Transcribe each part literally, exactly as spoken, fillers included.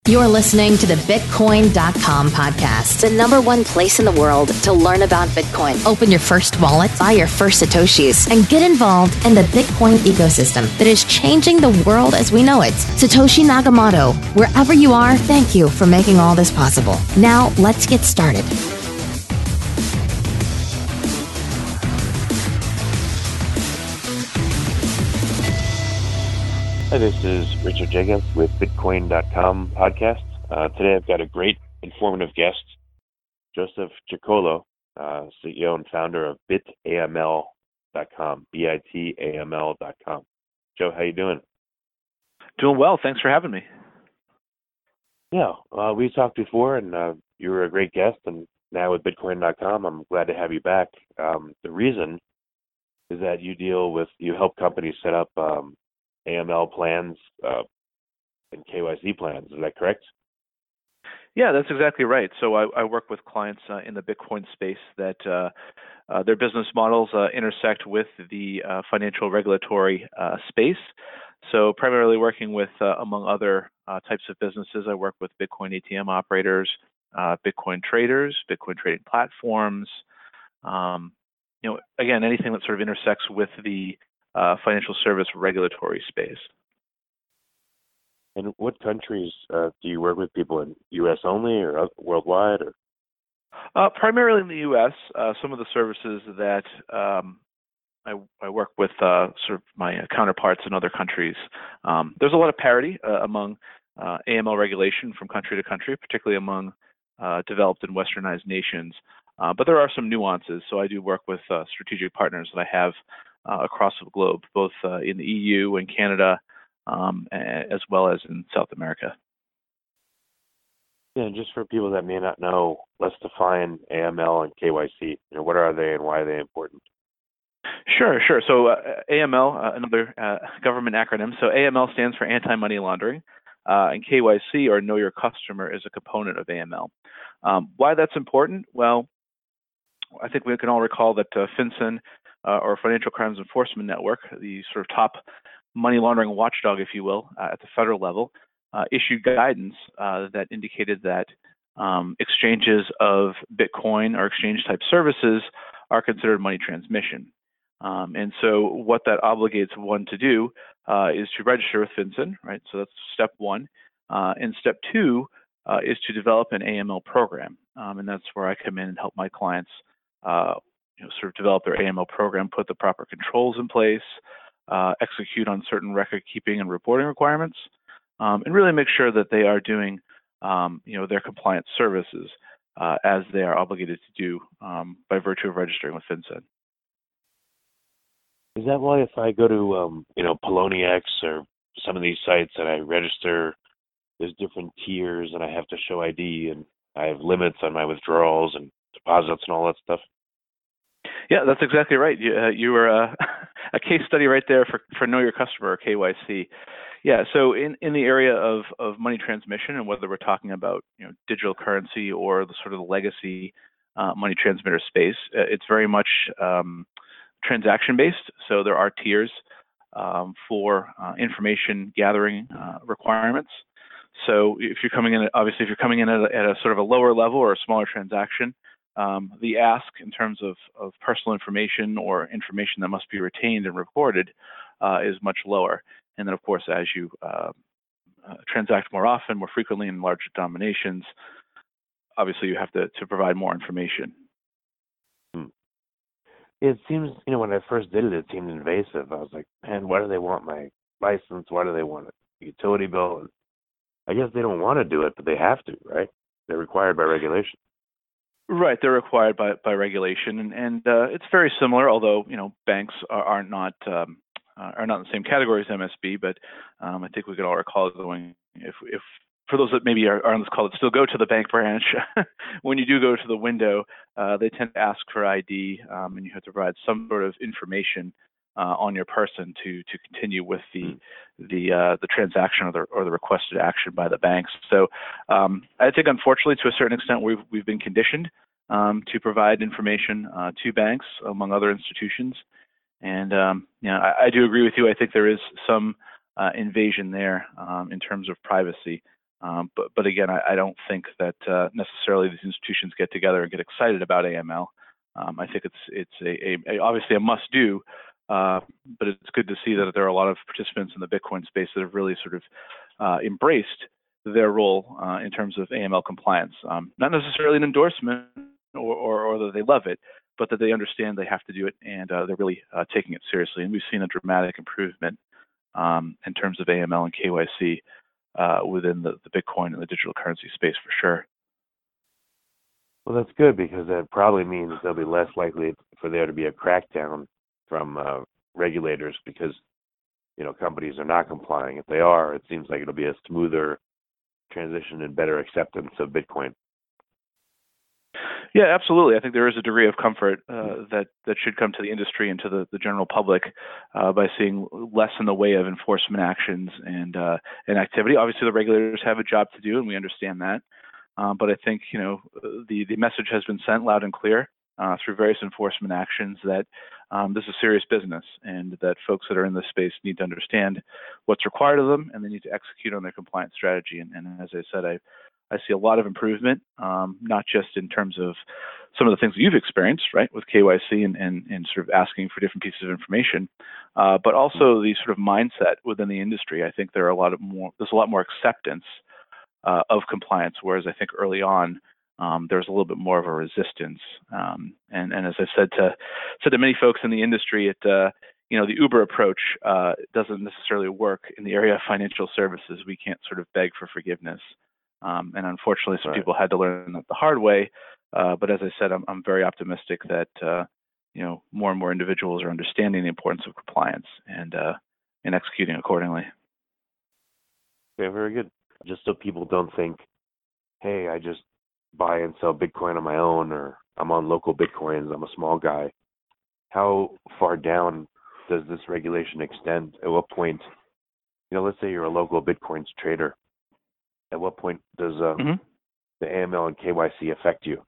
You're listening to the Bitcoin dot com podcast, the number one place in the world to learn about Bitcoin. Open your first wallet, buy your first Satoshis, and get involved in the Bitcoin ecosystem that is changing the world as we know it. Satoshi Nakamoto, wherever you are, thank you for making all this possible. Now, let's get started. Hi, this is Richard Jacobs with Bitcoin dot com podcast. Uh, today I've got a great informative guest, Joseph Giaccolo, uh, C E O and founder of bit A M L dot com, B I T A M L dot com. Joe, how you doing? Doing well. Thanks for having me. Yeah, uh, we talked before, and uh, you were a great guest, and now with Bitcoin dot com, I'm glad to have you back. Um, the reason is that you deal with, you help companies set up um, A M L plans uh, and K Y C plans. Is that correct? Yeah, that's exactly right. So I, I work with clients uh, in the Bitcoin space that uh, uh, their business models uh, intersect with the uh, financial regulatory uh, space. So primarily working with, uh, among other uh, types of businesses, I work with Bitcoin A T M operators, uh, Bitcoin traders, Bitcoin trading platforms. Um, you know, again, anything that sort of intersects with the uh, financial service regulatory space. And what countries uh, do you work with people in? U S only or worldwide? Or? Uh, primarily in the U S. Uh, some of the services that um, I, I work with uh, sort of my counterparts in other countries. Um, there's a lot of parity uh, among uh, A M L regulation from country to country, particularly among uh, developed and westernized nations. Uh, but there are some nuances. So I do work with uh, strategic partners that I have uh, across the globe, both uh, in the E U and Canada, um, as well as in South America. Yeah, and just for people that may not know, let's define A M L and K Y C. You know, what are they and why are they important? Sure, sure. So uh, A M L, uh, another uh, government acronym. So A M L stands for anti-money laundering, uh, and K Y C, or Know Your Customer, is a component of A M L. Um, why that's important? Well, I think we can all recall that uh, FinCEN, uh, or Financial Crimes Enforcement Network, the sort of top money laundering watchdog, if you will, uh, at the federal level, uh, issued guidance uh, that indicated that um, exchanges of Bitcoin or exchange-type services are considered money transmission. Um, and so what that obligates one to do uh, is to register with FinCEN, right? So that's step one. Uh, and step two uh, is to develop an A M L program. Um, and that's where I come in and help my clients uh, you know, sort of develop their A M L program, put the proper controls in place, uh, execute on certain record keeping and reporting requirements, um, and really make sure that they are doing um, you know, their compliance services uh, as they are obligated to do um, by virtue of registering with FinCEN. Is that why if I go to, um, you know, Poloniex or some of these sites and I register, there's different tiers and I have to show I D and I have limits on my withdrawals and deposits and all that stuff? Yeah, that's exactly right. You, uh, you were uh, a case study right there for, for Know Your Customer, or K Y C. Yeah, so in, in the area of, of money transmission, and whether we're talking about you know digital currency or the sort of the legacy uh, money transmitter space, uh, it's very much um, transaction-based. So there are tiers um, for uh, information gathering uh, requirements. So if you're coming in, obviously, if you're coming in at a, at a sort of a lower level or a smaller transaction, um, the ask in terms of, of personal information or information that must be retained and recorded uh, is much lower. And then, of course, as you uh, uh, transact more often, more frequently in larger denominations, obviously you have to, to provide more information. Hmm. It seems, you know, when I first did it, it seemed invasive. I was like, man, why do they want my license? Why do they want a utility bill? And I guess they don't want to do it, but they have to, right? They're required by regulation. Right, they're required by, by regulation, and, and uh, it's very similar. Although you know banks are, are not um, uh, are not in the same category as M S B, but um, I think we could all recall going if if for those that maybe are, are on this call that still go to the bank branch, when you do go to the window, uh, they tend to ask for I D, um, and you have to provide some sort of information uh, on your person to to continue with the the uh, the transaction or the or the requested action by the banks. So um, I think, unfortunately, to a certain extent, we've we've been conditioned um, to provide information uh, to banks, among other institutions. And um, you know, I, I do agree with you. I think there is some uh, invasion there um, in terms of privacy. Um, but, but again, I, I don't think that uh, necessarily these institutions get together and get excited about A M L. Um, I think it's it's a, a, a obviously a must-do, uh, but it's good to see that there are a lot of participants in the Bitcoin space that have really sort of uh, embraced their role uh, in terms of A M L compliance. Um, not necessarily an endorsement or, or, or that they love it, but that they understand they have to do it, and uh, they're really uh, taking it seriously. And we've seen a dramatic improvement um, in terms of A M L and K Y C uh, within the, the Bitcoin and the digital currency space for sure. Well, that's good, because that probably means there'll be less likely for there to be a crackdown from uh, regulators, because you know companies are not complying. If they are, it seems like it'll be a smoother transition and better acceptance of Bitcoin. Yeah, absolutely. I think there is a degree of comfort uh, that that should come to the industry and to the, the general public uh, by seeing less in the way of enforcement actions and uh, and activity. Obviously, the regulators have a job to do, and we understand that. Um, but I think you know the the message has been sent loud and clear uh, through various enforcement actions that um, this is serious business, and that folks that are in this space need to understand what's required of them, and they need to execute on their compliance strategy. And, and as I said, I I see a lot of improvement, um, not just in terms of some of the things that you've experienced, right, with K Y C and, and, and sort of asking for different pieces of information, uh, but also the sort of mindset within the industry. I think there are a lot of more, there's a lot more acceptance uh, of compliance, whereas I think early on um, there was a little bit more of a resistance. Um, and, and as I said to said to many folks in the industry, it uh, you know the Uber approach uh, doesn't necessarily work in the area of financial services. We can't sort of beg for forgiveness. Um, and unfortunately, some Right. people had to learn that the hard way. Uh, but as I said, I'm, I'm very optimistic that uh, you know more and more individuals are understanding the importance of compliance and uh, and executing accordingly. Okay, very good. Just so people don't think, hey, I just buy and sell Bitcoin on my own, or I'm on local Bitcoins, I'm a small guy. How far down does this regulation extend? At what point, you know, let's say you're a local Bitcoins trader. At what point does um, Mm-hmm. the A M L and K Y C affect you?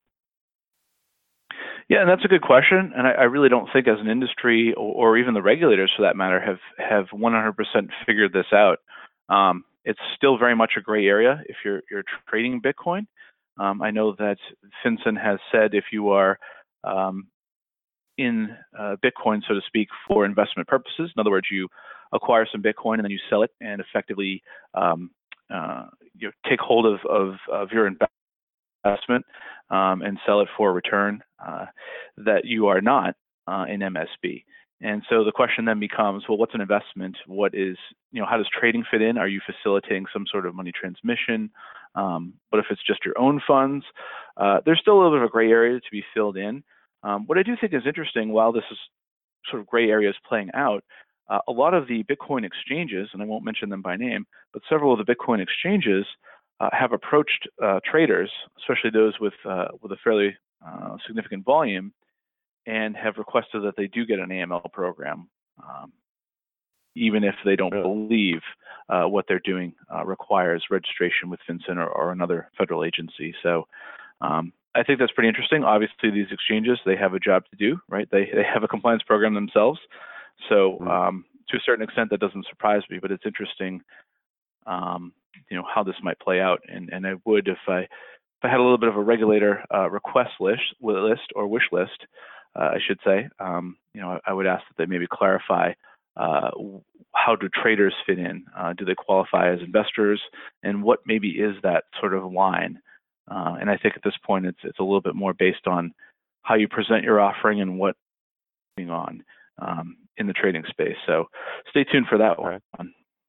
Yeah, and that's a good question. And I, I really don't think as an industry, or, or even the regulators for that matter, have have one hundred percent figured this out. Um, it's still very much a gray area if you're you're trading Bitcoin. Um, I know that FinCEN has said if you are um, in uh, Bitcoin, so to speak, for investment purposes, in other words, you acquire some Bitcoin and then you sell it and effectively um, uh, you know, take hold of, of, of your investment um, and sell it for a return, uh, that you are not uh, in M S B. And so the question then becomes, well, what's an investment? What is, you know, how does trading fit in? Are you facilitating some sort of money transmission? Um, but if it's just your own funds, uh, there's still a little bit of a gray area to be filled in. Um, what I do think is interesting, while this is sort of gray areas playing out, uh, a lot of the Bitcoin exchanges, and I won't mention them by name, but several of the Bitcoin exchanges uh, have approached uh, traders, especially those with uh, with a fairly uh, significant volume, and have requested that they do get an A M L program, um, even if they don't Really? believe uh, what they're doing uh, requires registration with FinCEN or, or another federal agency. So um, I think that's pretty interesting. Obviously, these exchanges, they have a job to do, right? They they have a compliance program themselves. So um, to a certain extent, that doesn't surprise me, but it's interesting, um, you know, how this might play out. And, and I would, if I, if I had a little bit of a regulator uh, request list, list or wish list, uh, I should say, um, you know, I, I would ask that they maybe clarify uh, how do traders fit in? Uh, do they qualify as investors? And what maybe is that sort of line? Uh, and I think at this point, it's it's a little bit more based on how you present your offering and what going on um, in the trading space. So stay tuned for that one. Right.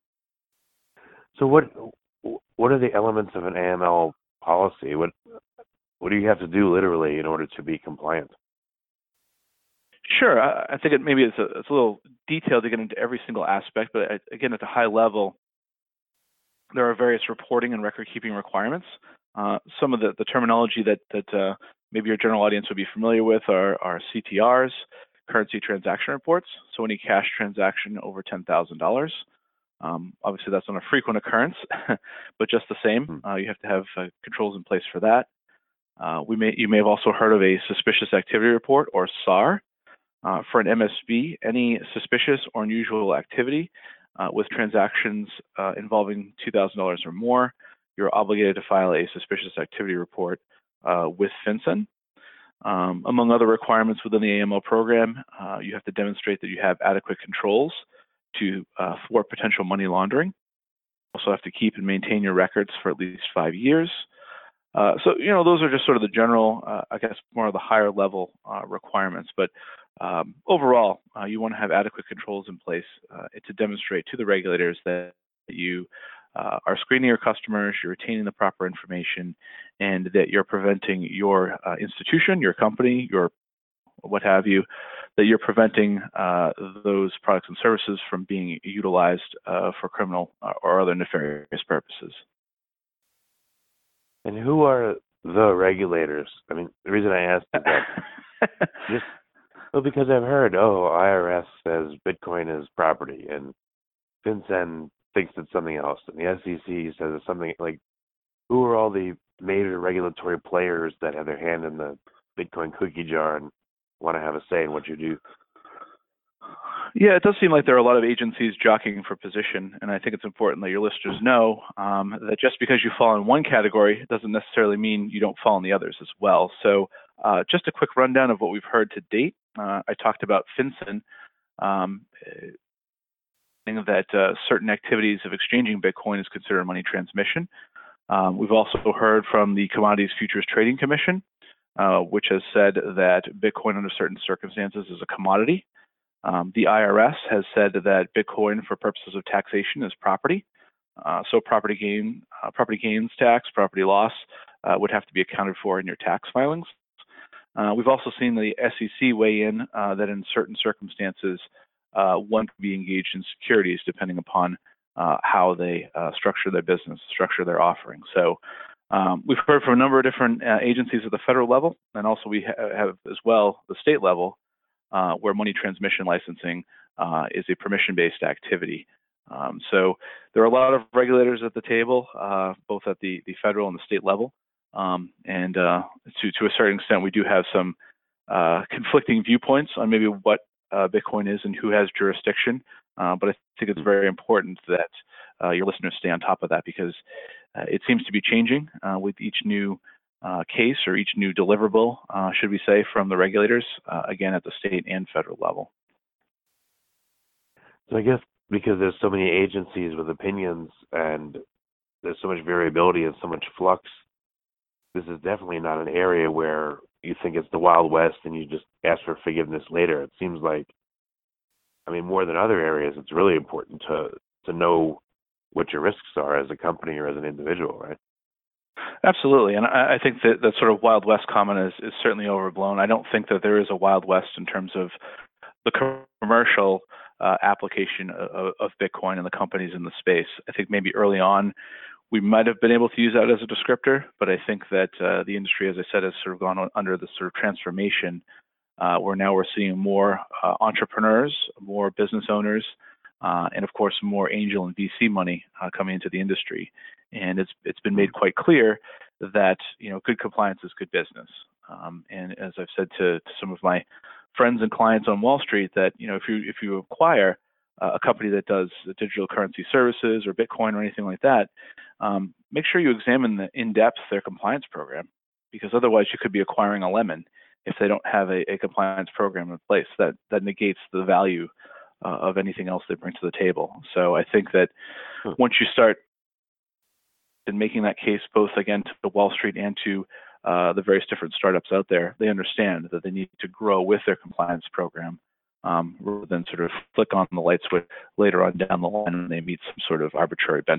So what what are the elements of an A M L policy? What what do you have to do literally in order to be compliant? Sure. I, I think it maybe it's a, it's a little detailed to get into every single aspect, but I, again, at a high level, there are various reporting and record-keeping requirements. Uh, some of the, the terminology that that uh, maybe your general audience would be familiar with are, are C T Rs, currency transaction reports. So any cash transaction over ten thousand dollars. Um, obviously, that's not a frequent occurrence, but just the same, uh, you have to have uh, controls in place for that. Uh, we may you may have also heard of a suspicious activity report, or S A R. Uh, for an M S B, any suspicious or unusual activity uh, with transactions uh, involving two thousand dollars or more you're obligated to file a suspicious activity report uh, with FinCEN. Um, among other requirements within the A M L program, uh, you have to demonstrate that you have adequate controls to uh, thwart potential money laundering. You also have to keep and maintain your records for at least five years. Uh, so, you know, those are just sort of the general, uh, I guess, more of the higher level uh, requirements. But um, overall, uh, you want to have adequate controls in place uh, to demonstrate to the regulators that you uh, are screening your customers, you're retaining the proper information, and that you're preventing your uh, institution, your company, your what have you, that you're preventing uh, those products and services from being utilized uh, for criminal or other nefarious purposes. And who are the regulators? I mean, the reason I asked is that just well, because I've heard, oh, I R S says Bitcoin is property, and FinCEN thinks it's something else, and the S E C says it's something like. Who are all the major regulatory players that have their hand in the Bitcoin cookie jar and want to have a say in what you do? Yeah, it does seem like there are a lot of agencies jockeying for position, and I think it's important that your listeners know um, that just because you fall in one category doesn't necessarily mean you don't fall in the others as well. So uh, just a quick rundown of what we've heard to date. Uh, I talked about FinCEN, um, that uh, certain activities of exchanging Bitcoin is considered money transmission. Um, we've also heard from the Commodities Futures Trading Commission, uh, which has said that Bitcoin under certain circumstances is a commodity. Um, the I R S has said that Bitcoin for purposes of taxation is property. Uh, so property gain, uh, property gains tax, property loss uh, would have to be accounted for in your tax filings. Uh, we've also seen the S E C weigh in uh, that in certain circumstances, uh, one could be engaged in securities depending upon uh, how they uh, structure their business, structure their offering. So um, we've heard from a number of different uh, agencies at the federal level, and also we ha- have as well the state level, uh, where money transmission licensing uh, is a permission-based activity. Um, so there are a lot of regulators at the table, uh, both at the, the federal and the state level. Um, and uh, to, to a certain extent, we do have some uh, conflicting viewpoints on maybe what uh, Bitcoin is and who has jurisdiction. Uh, but I think it's very important that uh, your listeners stay on top of that, because uh, it seems to be changing uh, with each new uh, case or each new deliverable, uh, should we say, from the regulators, uh, again, at the state and federal level. So I guess because there's so many agencies with opinions and there's so much variability and so much flux, this is definitely not an area where you think it's the Wild West and you just ask for forgiveness later. It seems like, I mean, more than other areas, it's really important to to know what your risks are as a company or as an individual, right? Absolutely, and I, I think that that sort of Wild West comment is, is certainly overblown. I don't think that there is a Wild West in terms of the commercial uh, application of, of Bitcoin and the companies in the space. I think maybe early on we might have been able to use that as a descriptor, but I think that uh, the industry, as I said, has sort of gone on under this sort of transformation uh, where now we're seeing more uh, entrepreneurs, more business owners, uh, and of course more angel and V C money uh, coming into the industry. And it's it's been made quite clear that, you know, good compliance is good business. Um, and as I've said to, to some of my friends and clients on Wall Street, that, you know, if you if you acquire uh, a company that does digital currency services or Bitcoin or anything like that, um, make sure you examine the in-depth their compliance program, because otherwise you could be acquiring a lemon if they don't have a, a compliance program in place. That that negates the value uh, of anything else they bring to the table. So I think that once you start in making that case, both again to Wall Street and to uh, the various different startups out there, they understand that they need to grow with their compliance program um, rather than sort of flick on the light switch later on down the line when they meet some sort of arbitrary bench.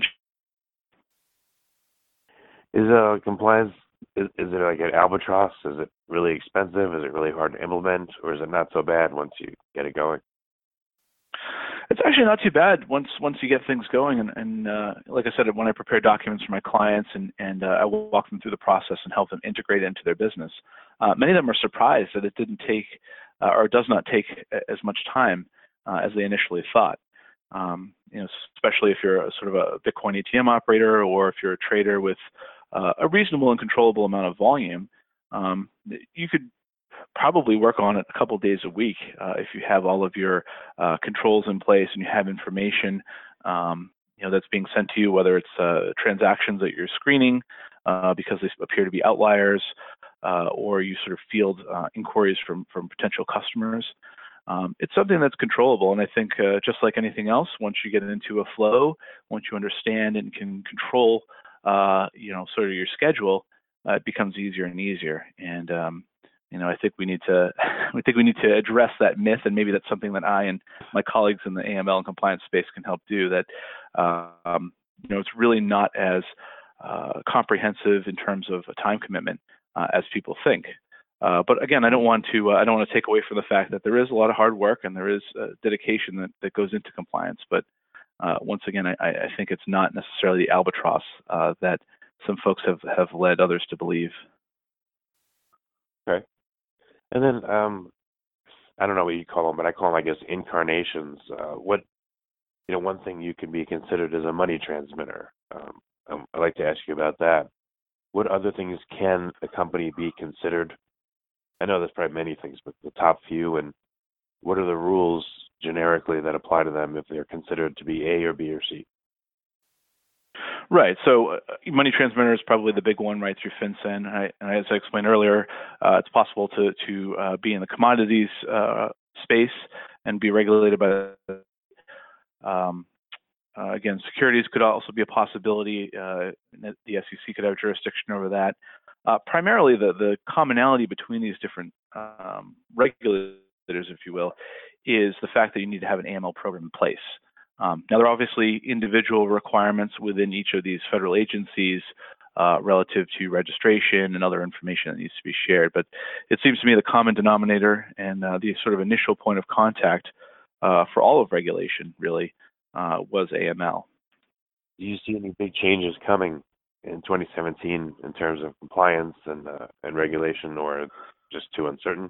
Is uh, compliance, is, is it like an albatross? Is it really expensive? Is it really hard to implement? Or is it not so bad once you get it going? It's actually not too bad once once you get things going. And, and uh, like I said, when I prepare documents for my clients and, and uh, I walk them through the process and help them integrate it into their business, uh, many of them are surprised that it didn't take uh, or does not take as much time uh, as they initially thought. Um, you know, especially if you're a, sort of a Bitcoin A T M operator, or if you're a trader with uh, a reasonable and controllable amount of volume, um, you could probably work on it a couple days a week uh, if you have all of your uh, controls in place and you have information um, you know that's being sent to you, whether it's uh, transactions that you're screening uh, because they appear to be outliers, uh, or you sort of field uh, inquiries from from potential customers. Um, it's something that's controllable, and I think uh, just like anything else, once you get into a flow, once you understand and can control, uh, you know, sort of your schedule, uh, it becomes easier and easier. And um, you know, I think we need to, we think we need to address that myth, and maybe that's something that I and my colleagues in the A M L and compliance space can help do. That uh, um, you know, it's really not as uh, comprehensive in terms of a time commitment uh, as people think. Uh, but again, I don't want to uh, I don't want to take away from the fact that there is a lot of hard work and there is uh, dedication that, that goes into compliance. But uh, once again, I, I think it's not necessarily the albatross uh, that some folks have, have led others to believe. Okay. And then um, I don't know what you call them, but I call them, I guess, incarnations. Uh, what you know, one thing you can be considered as a money transmitter. Um, I'd like to ask you about that. What other things can a company be considered? I know there's probably many things, but the top few, and what are the rules generically that apply to them if they're considered to be A or B or C? Right. So uh, money transmitter is probably the big one right through FinCEN. I, and as I explained earlier, uh, it's possible to, to uh, be in the commodities uh, space and be regulated by the, um, uh, again, securities could also be a possibility. Uh, the S E C could have jurisdiction over that. Uh, primarily, the, the commonality between these different um, regulators, if you will, is the fact that you need to have an A M L program in place. Um, now, there are obviously individual requirements within each of these federal agencies uh, relative to registration and other information that needs to be shared. But it seems to me the common denominator and uh, the sort of initial point of contact uh, for all of regulation, really, uh, was A M L. Do you see any big changes coming in twenty seventeen in terms of compliance and uh, and regulation, or just too uncertain?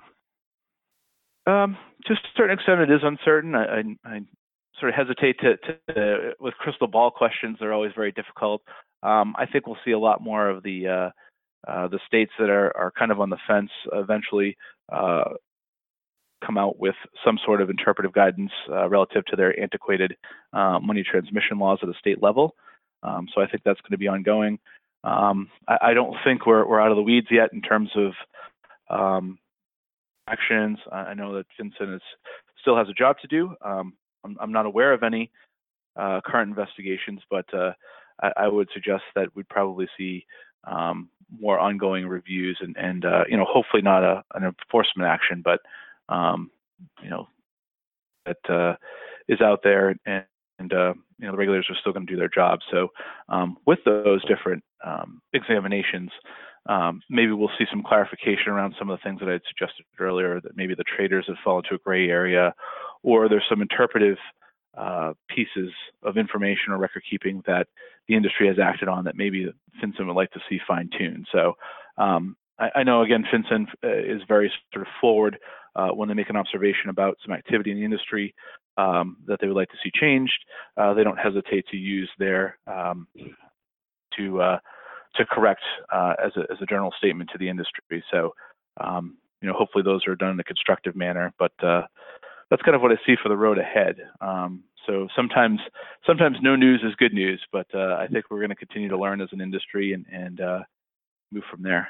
Um, to a certain extent, it is uncertain. I, I, I sort of hesitate to, to uh, with crystal ball questions. They're always very difficult. Um, I think we'll see a lot more of the uh, uh, the states that are, are kind of on the fence eventually uh, come out with some sort of interpretive guidance uh, relative to their antiquated uh, money transmission laws at the state level. Um, so I think that's going to be ongoing. Um, I, I don't think we're we're out of the weeds yet in terms of um, actions. I know that FinCEN is, still has a job to do. Um, I'm, I'm not aware of any uh, current investigations, but uh, I, I would suggest that we'd probably see um, more ongoing reviews and, and uh, you know, hopefully not a, an enforcement action, but um, you know, that uh, is out there, and, and uh, you know, the regulators are still going to do their job. So um, with those different um, examinations, Um, maybe we'll see some clarification around some of the things that I had suggested earlier, that maybe the traders have fallen into a gray area, or there's some interpretive uh, pieces of information or record keeping that the industry has acted on that maybe FinCEN would like to see fine-tuned. So um, I, I know, again, FinCEN is very sort of forward uh, when they make an observation about some activity in the industry um, that they would like to see changed. Uh, they don't hesitate to use their um, to uh, to correct uh, as, a, as a general statement to the industry. So, um, you know, hopefully those are done in a constructive manner, but uh, that's kind of what I see for the road ahead. Um, so sometimes, sometimes no news is good news, but uh, I think we're going to continue to learn as an industry and, and uh, move from there.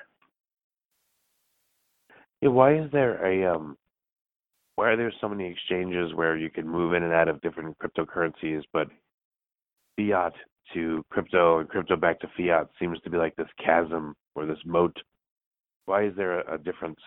Yeah, why is there a, um, why are there so many exchanges where you can move in and out of different cryptocurrencies, but fiat to crypto and crypto back to fiat seems to be like this chasm or this moat? Why is there a, a difference?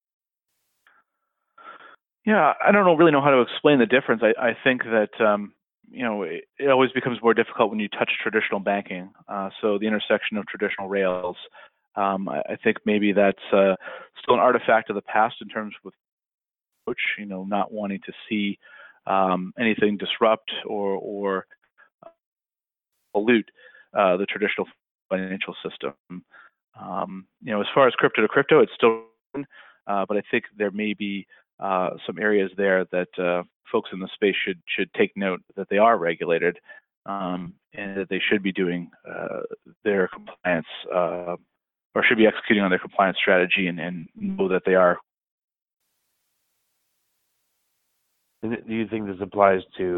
Yeah, I don't know, really know how to explain the difference. I, I think that, um, you know, it, it always becomes more difficult when you touch traditional banking. Uh, so the intersection of traditional rails, um, I, I think maybe that's uh, still an artifact of the past in terms of approach, you know, not wanting to see um, anything disrupt or, or pollute uh, the traditional financial system. Um, you know, as far as crypto to crypto, it's still, uh, but I think there may be uh, some areas there that uh, folks in the space should should take note that they are regulated um, and that they should be doing uh, their compliance uh, or should be executing on their compliance strategy and, and know that they are. Do you think this applies to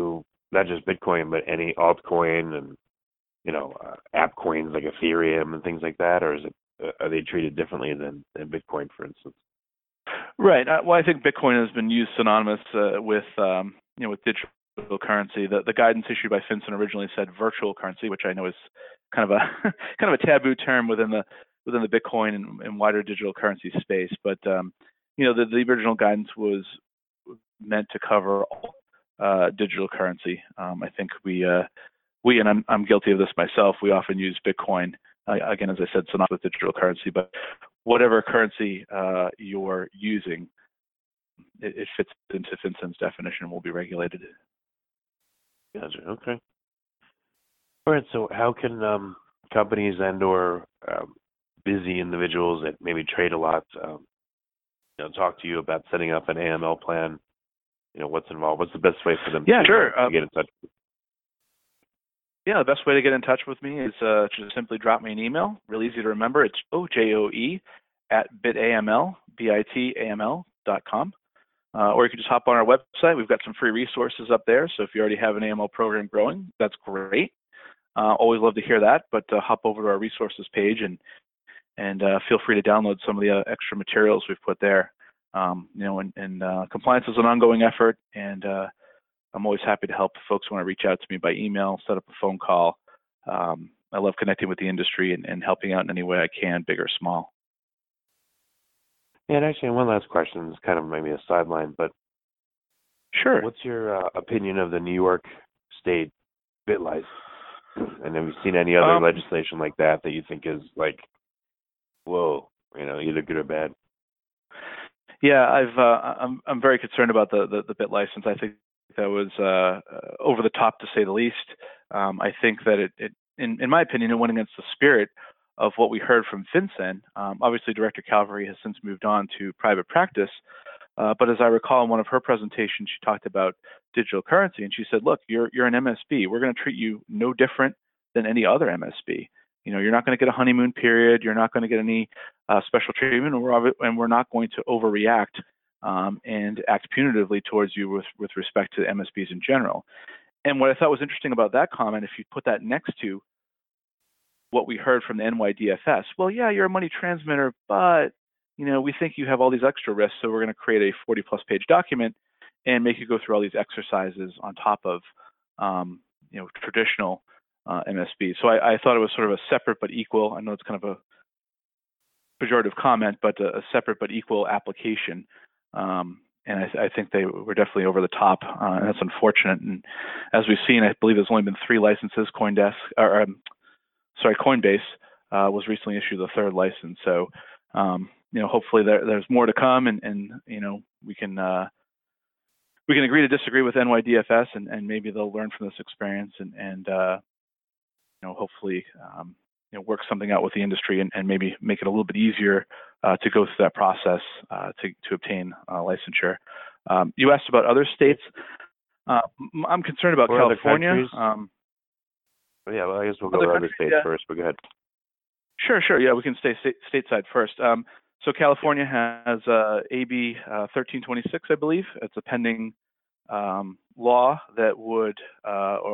not just Bitcoin, but any altcoin and, you know, uh, app coins like Ethereum and things like that, or is it uh, are they treated differently than, than Bitcoin, for instance? Right. Uh, well, I think Bitcoin has been used synonymous uh, with um, you know with digital currency. The the guidance issued by FinCEN originally said virtual currency, which I know is kind of a kind of a taboo term within the within the Bitcoin and, and wider digital currency space. But um, you know, the, the original guidance was meant to cover all uh, digital currency. Um, I think we uh, we and I'm I'm guilty of this myself. We often use Bitcoin uh, again, as I said, synonymous with digital currency, but whatever currency uh, you're using, it, it fits into FinCEN's definition and will be regulated. Gotcha. Okay. All right. So, how can um, companies and/or um, busy individuals that maybe trade a lot, um, you know, talk to you about setting up an A M L plan? You know, what's involved? What's the best way for them Yeah, to, sure. uh, to Uh, get in touch? yeah, the best way to get in touch with me is uh, just simply drop me an email. Real easy to remember. It's O J O E at bitaml, B I T A M L dot com. Uh, or you can just hop on our website. We've got some free resources up there. So if you already have an A M L program growing, that's great. Uh, always love to hear that. But uh, hop over to our resources page and and uh, feel free to download some of the uh, extra materials we've put there. Um, you know, and, and uh, compliance is an ongoing effort, and uh, I'm always happy to help folks who want to reach out to me by email, set up a phone call. Um, I love connecting with the industry and, and helping out in any way I can, big or small. And actually, one last question. It's kind of maybe a sideline, but Sure. what's your uh, opinion of the New York State BitLicense? And have you seen any other Um, legislation like that that you think is like, whoa, you know, either good or bad? Yeah, I've uh, I'm I'm very concerned about the the, the BitLicense. I think that was uh, over the top, to say the least. Um, I think that it, it in, in my opinion, it went against the spirit of what we heard from FinCEN. Um, obviously, Director Calvary has since moved on to private practice, uh, but as I recall in one of her presentations, she talked about digital currency, and she said, "Look, you're you're an M S B. We're going to treat you no different than any other M S B. You know, you're not going to get a honeymoon period. You're not going to get any uh, special treatment, and we're and we're not going to overreact um, and act punitively towards you with with respect to M S Bs in general." And what I thought was interesting about that comment, if you put that next to what we heard from the N Y D F S, well, yeah, you're a money transmitter, but you know, we think you have all these extra risks, so we're going to create a forty plus page document and make you go through all these exercises on top of um, you know traditional uh, M S B. So I, I thought it was sort of a separate but equal. I know it's kind of a pejorative comment, but a, a separate but equal application. Um, and I, I think they were definitely over the top, uh, and that's unfortunate. And as we've seen, I believe there's only been three licenses. CoinDesk, or um, sorry, Coinbase uh, was recently issued the third license. So um, you know, hopefully there, there's more to come, and, and you know, we can uh, we can agree to disagree with N Y D F S, and, and maybe they'll learn from this experience, and and uh, you know, hopefully um, you know, work something out with the industry, and, and maybe make it a little bit easier uh, to go through that process uh, to to obtain uh, licensure. Um, you asked about other states. Uh, I'm concerned about Or California. Um, yeah, well, I guess we'll go other to other countries, states yeah. first, but go ahead. Sure, sure. Yeah, we can stay state, stateside first. Um, so California has uh, A B uh, thirteen twenty-six, I believe. It's a pending um, law that would uh, or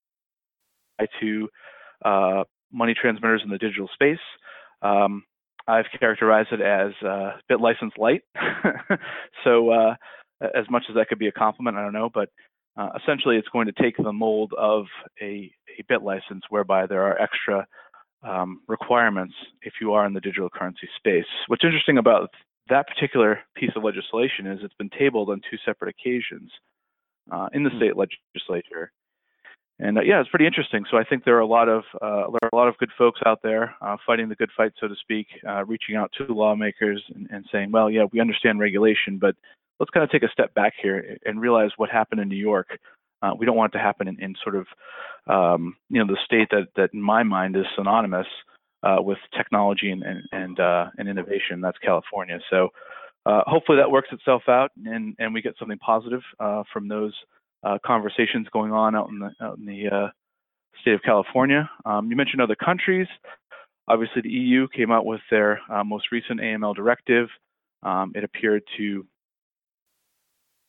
to uh, money transmitters in the digital space. Um, I've characterized it as uh, BitLicense light. So uh, as much as that could be a compliment, I don't know, but uh, essentially it's going to take the mold of a, a BitLicense, whereby there are extra um, requirements if you are in the digital currency space. What's interesting about that particular piece of legislation is it's been tabled on two separate occasions uh, in the state legislature. And uh, yeah, it's pretty interesting. So I think there are a lot of uh, there are a lot of good folks out there uh, fighting the good fight, so to speak, uh, reaching out to lawmakers and, and saying, well, yeah, we understand regulation, but let's kind of take a step back here and realize what happened in New York. Uh, we don't want it to happen in, in sort of um, you know the state that that in my mind is synonymous uh, with technology and and and, uh, and innovation. That's California. So uh, hopefully that works itself out, and and we get something positive uh, from those Uh, conversations going on out in the, out in the uh, state of California. Um, you mentioned other countries. Obviously, the E U came out with their uh, most recent A M L directive. Um, it appeared to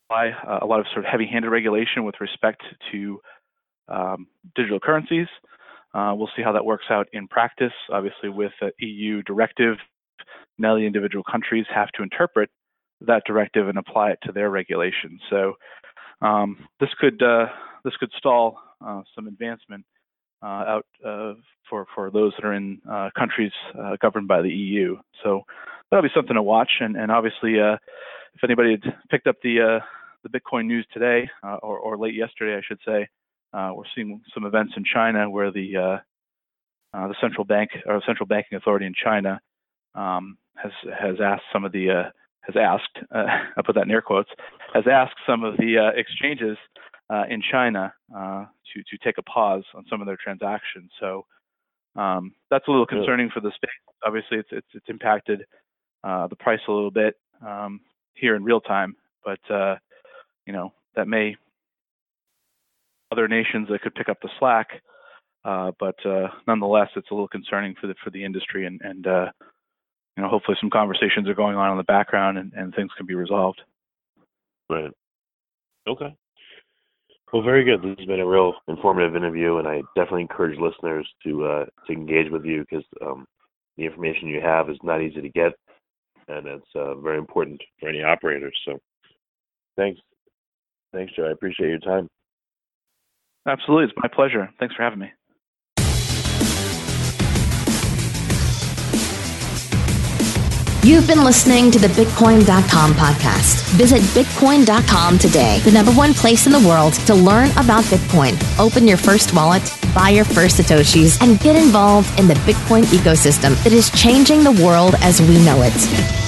apply uh, a lot of sort of heavy-handed regulation with respect to um, digital currencies. Uh, we'll see how that works out in practice. Obviously, with an E U directive, now the individual countries have to interpret that directive and apply it to their regulations. So um, this could uh, this could stall uh, some advancement uh, out uh, for for those that are in uh, countries uh, governed by the E U. So that'll be something to watch. And, and obviously, uh, if anybody had picked up the uh, the Bitcoin news today uh, or, or late yesterday, I should say, uh, we're seeing some events in China where the uh, uh, the central bank or central banking authority in China um, has has asked some of the uh, has asked uh, I put that in air quotes has asked some of the uh, exchanges uh, in China uh, to to take a pause on some of their transactions. So um, that's a little concerning for the space. Obviously, it's it's, it's impacted uh, the price a little bit um, here in real time, but uh, you know that may other nations that could pick up the slack. Uh, but uh, nonetheless, it's a little concerning for the for the industry, and and uh, you know hopefully some conversations are going on in the background, and, and things can be resolved. Right. Okay. Well, very good. This has been a real informative interview, and I definitely encourage listeners to uh, to engage with you because um, the information you have is not easy to get, and it's uh, very important for any operators. So, thanks, thanks, Joe. I appreciate your time. Absolutely, it's my pleasure. Thanks for having me. You've been listening to the Bitcoin dot com podcast. Visit Bitcoin dot com today, the number one place in the world to learn about Bitcoin. Open your first wallet, buy your first Satoshis, and get involved in the Bitcoin ecosystem that is changing the world as we know it.